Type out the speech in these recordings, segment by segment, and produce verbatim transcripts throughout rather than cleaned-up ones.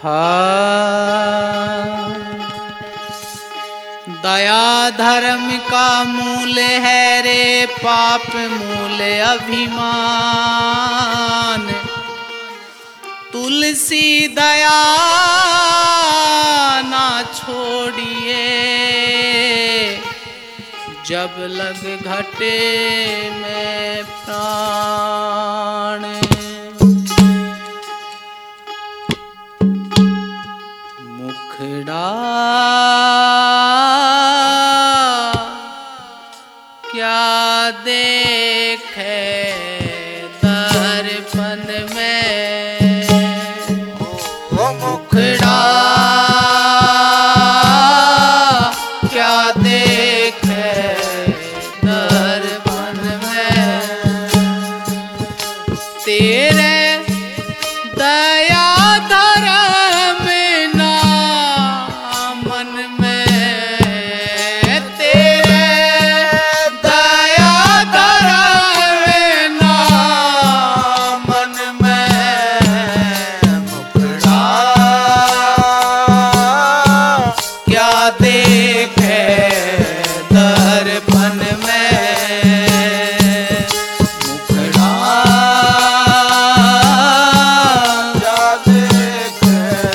दया धर्म का मूल है रे, पाप मूल अभिमान। तुलसी दया ना छोड़िए, जब लग घटे में प्राण। मुखड़ा क्या देखे दर्पण में, मुखड़ा क्या देखे दर्पण में। तेरे दया धर्म ना मन में, तेरे दया धर्म ना मन में। मुखड़ा क्या देखे दर्पण में, मुखड़ा क्या देखे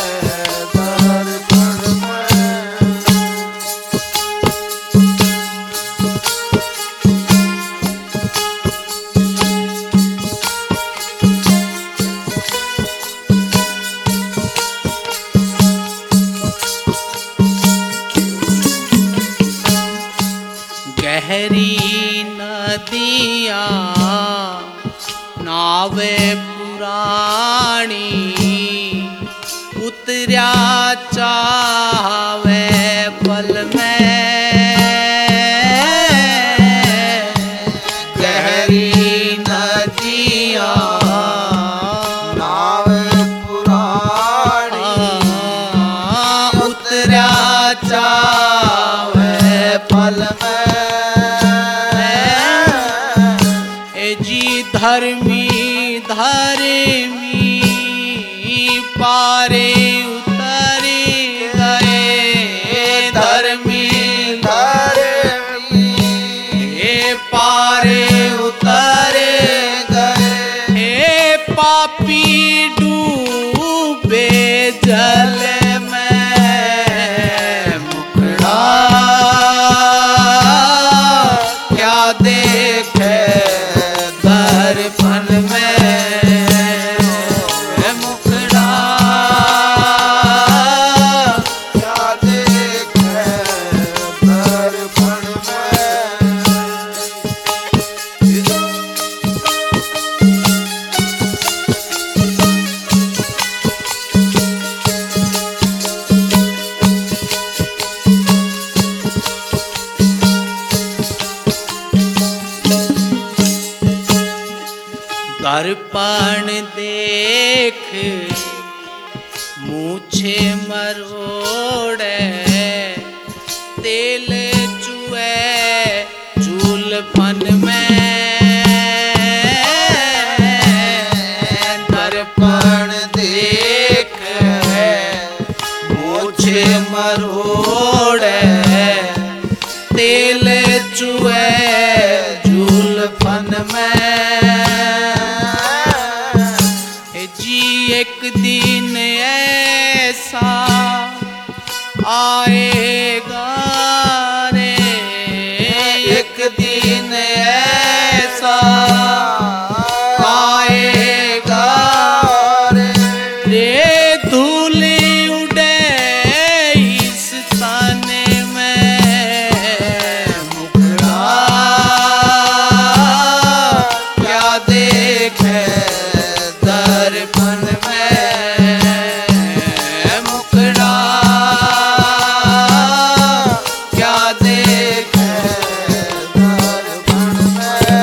दर्पण में। गहरी नदियाँ नावे पुरानी, उतरा चावे पल में। गहरी नदियाँ नावे पुरानी, उतरा चावे पल में। धर्मी धर्मी पारे उतर गए, धर्मी धर्मी पारे उतर गए। हे पापी डूबे जल में, मुखड़ा क्या देखे दर्पण में, मुखड़ा क्या देखे दर्पण में। दर्पण देख मूछे मरोड़े, तेल चुए चूलपन में। दर्पण देख मूछे मरोड़े, तेल चुए चूलपन में। एक दिन ऐसा आएगा रे, एक दिन ऐसा आएगा रे, रे धूल उड़े इस तन में। मुखड़ा क्या देखे दर्पण में, मुखड़ा क्या देखे दर्पण में।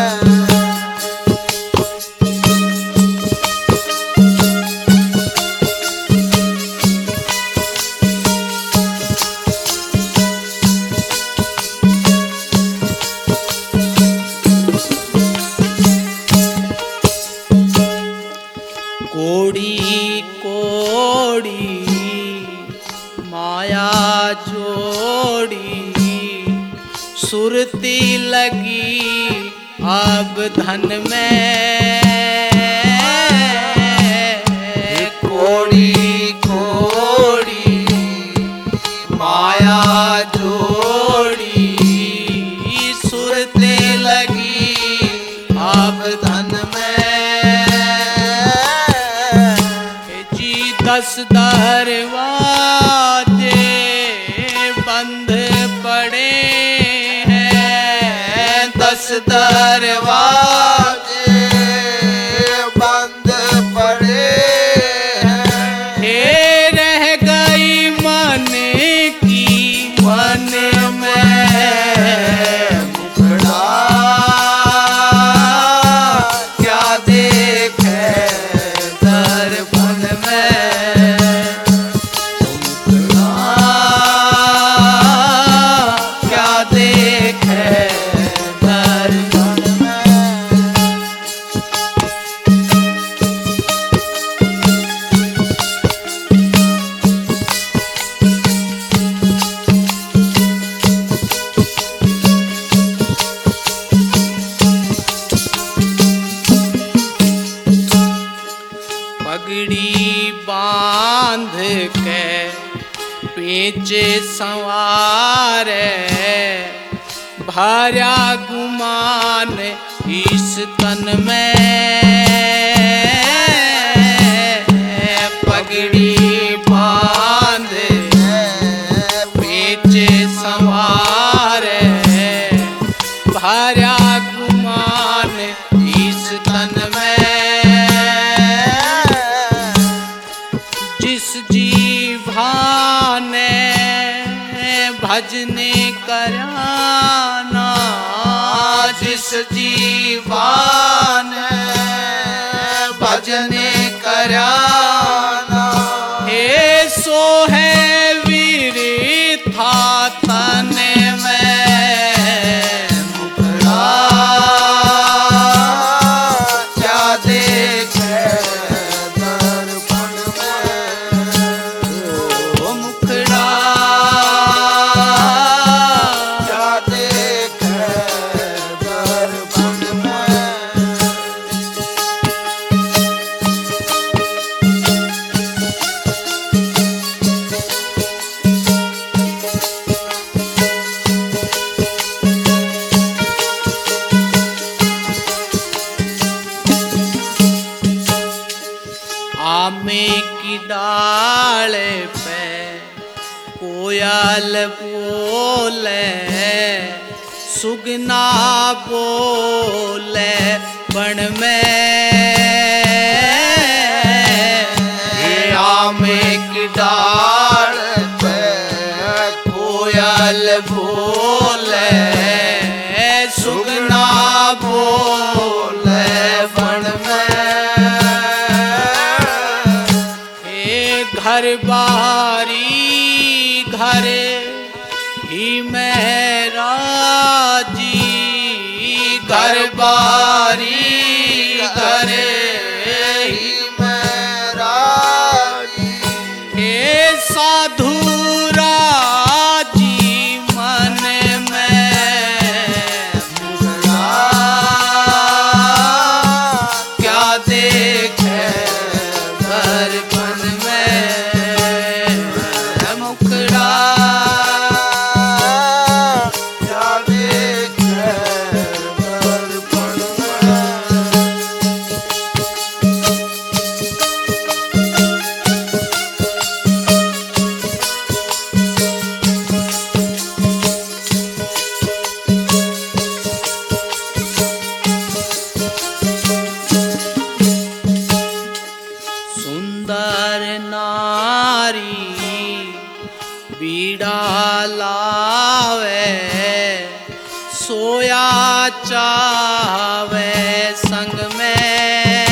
माया जोड़ी सुरती लगी अब धन में, कोड़ी कोड़ी माया जोड़ी सुरती लगी अब धन में। जी दस दरवाजे बंद पड़े हैं, दस दरवाजे बंद पड़े हैं। हे रह गई मन की मन में मुखड़ा, क्या देखे दर्पण में मुखड़ा, क्या देखे दर्पण में। पगड़ी बांध के पेचे संवारे भार्या गुमान इस तन में, पगड़ी बांध पेचे संवारे भार्या गुमान इस तन में। जिस जीवा ने भजने कराना, जिस जीवा ने भजने कराना, हे सो है वीर था तन में मुखड़ा, क्या देखे दर्पण में ओ मुखड़ा, क्या देखे दर्पण में। आमे की डाल पे कोयल बोले, सुगना बोले बन में, आमे की डाल पे कोयल बोले, सुगना बोले बन में। घर बारी घर ही मेरा जी, घर बारी घर ही मेरा जी, हे साधु राजी मन में मुखड़ा, क्या देखे दर्पण में मुखड़ा, क्या देखे दर्पण में। सुंदर नारी बीड़ा लावे, सोया चावे संग में,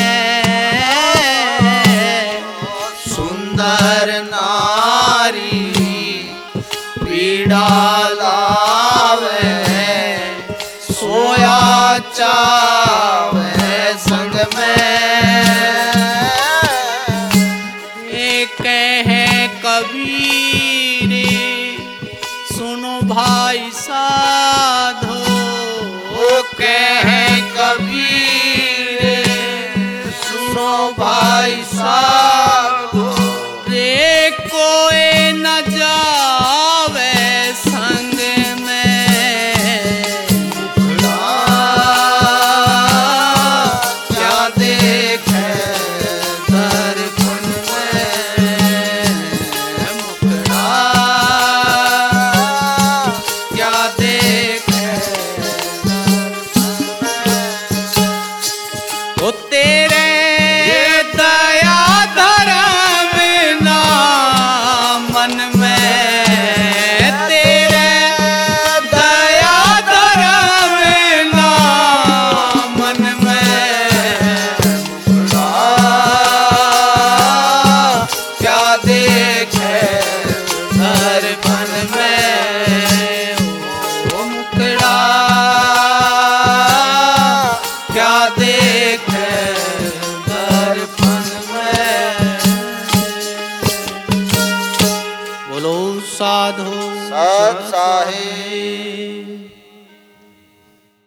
सुंदर नारी बीड़ा लावे, सोया चावे संग में। कहे कबीर सुनो भाई साधो कह कबीर सुनो भाई साधो रे कोई न जावे संग में मुखड़ा क्या देखे दर्पण में मुखड़ा क्या देखे ओ तेरे दया धर्म ना मन में तेरे दया धर्म ना मन में मुखड़ा क्या देखे दर्पण में ओ मुखड़ा क्या देखे दर्पण में। बोलो साधो सत साहिब।